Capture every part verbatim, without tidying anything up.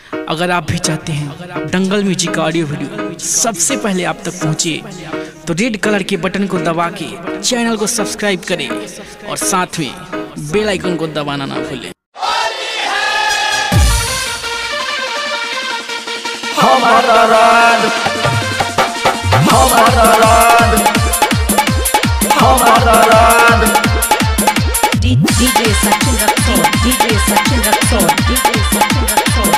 अगर आप भी चाहते हैं दंगल म्यूजिक का ऑडियो वीडियो सबसे पहले आप तक पहुंचे तो रेड कलर के बटन को दबा के चैनल को सब्सक्राइब करें और साथ में बेल आइकन को दबाना ना भूलें। हमारा राज हमारा राज हमारा राज DJ Sachin Raxaul DJ Sachin Raxaul DJ Sachin Raxaul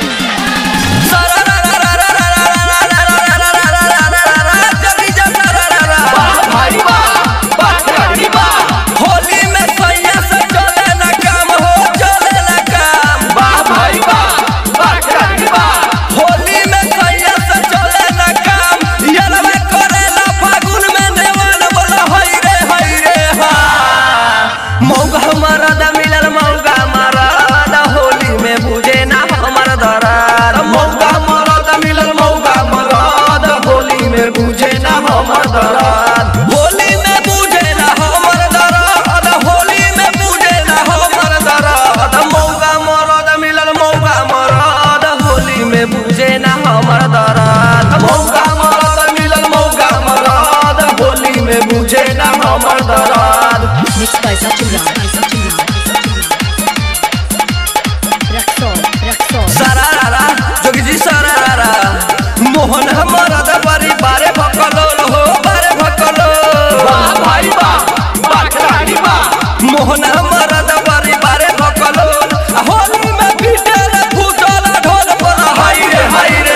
बुझे ना हमर दराद होली में बुझे ना हमर दराद होली में बुझे ना हमर दराद मौका मरद मिलल मौका मरद होली में बुझे ना हमर दराद मौका मरद मिलल मौका मरद होली में बुझे ना हमर दराद। मिक्स बाय सचिन रक्सौल रक्सौल सरारा जोगी जी सरारा मोहन हमारा दबारी बारे भकलो हो बारे भकलो वाह भाई वाह बाखरानी वाह मोहन हमारा दबारी बारे भकलो होली में पीटे रे फूटल ढोल पर हाय रे हाय रे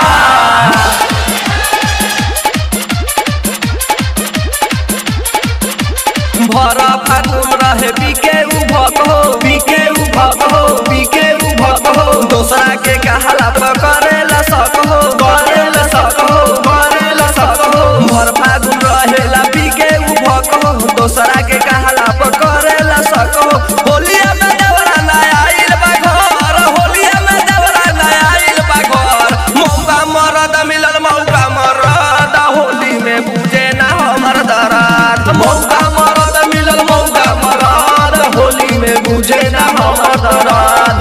भरा फागुन रहे बीके उभक हो बीके उभक हो बीके उभक हो दूसरा के कहला पकड़ेला सक हो करेला सक हो करेला सक हो भर फागुन रहेला बीके उभक हो दूसरा के कहला पकड़ेला सक हो होलिया में देवरा ना आइल बा घर होलिया में देवरा ना आइल बा घर मौका मरद मिलल मौका मरद होली में बुझे ना हमर दराद मौका मरद मिलल मौका मरद होली में बुझे ना हमर दराद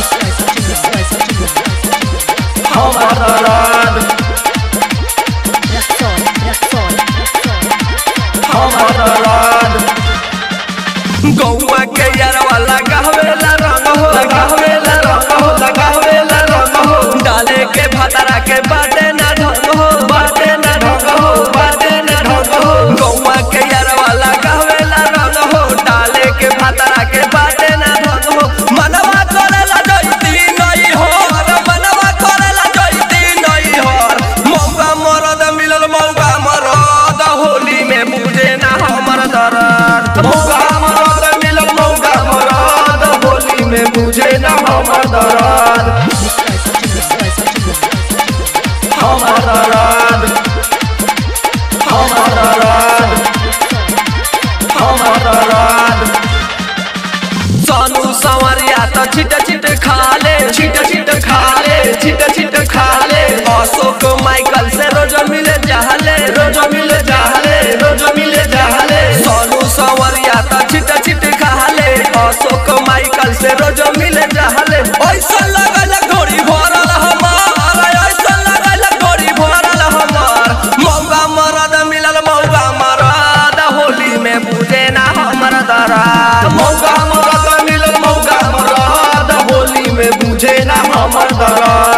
हमर दराद रक्सौल रक्सौल हमर दराद गौवा के यारवा लगावेला रंग हो लगावेला रंग हो लगावेला रंग हो डाले के भतरा के बाटे ना ढंग हो बाटे ना ढंग हो बाटे ना ढंग हो गौवा के यारवा लगावेला रंग हो डाले के भतरा के बाटे ना ढंग हो मनवा करेला जइती नहीं हो मनवा करेला जइती नहीं हो मौका मरद मिलल मौका मरद होली में बुझे ना हमर दराद मौका मरद मिलल मौका मरद होली में बुझे ना हमर दराद हमर दराद हमर दराद हमर दराद सोनू संवरिया तो छिट छिट खा ले छिट छिट खा ले छिट छिट खा ले अशोक माइकल से रोज मिले जाहले रोज मिले जाहले रोज मिले जाहले सोनू संवरिया तो छिट छिट खा ले अशोक माइकल से रोज मिले जाहले ऐसा लगल घोड़ी भरल हमार ऐसा लगल घोड़ी भरल हमार मौका मरद मिलल मौका मरद होली में बुझे ना हमर दराद मौका मरद मिलल मौका मरद होली में बुझे ना हमर दराद।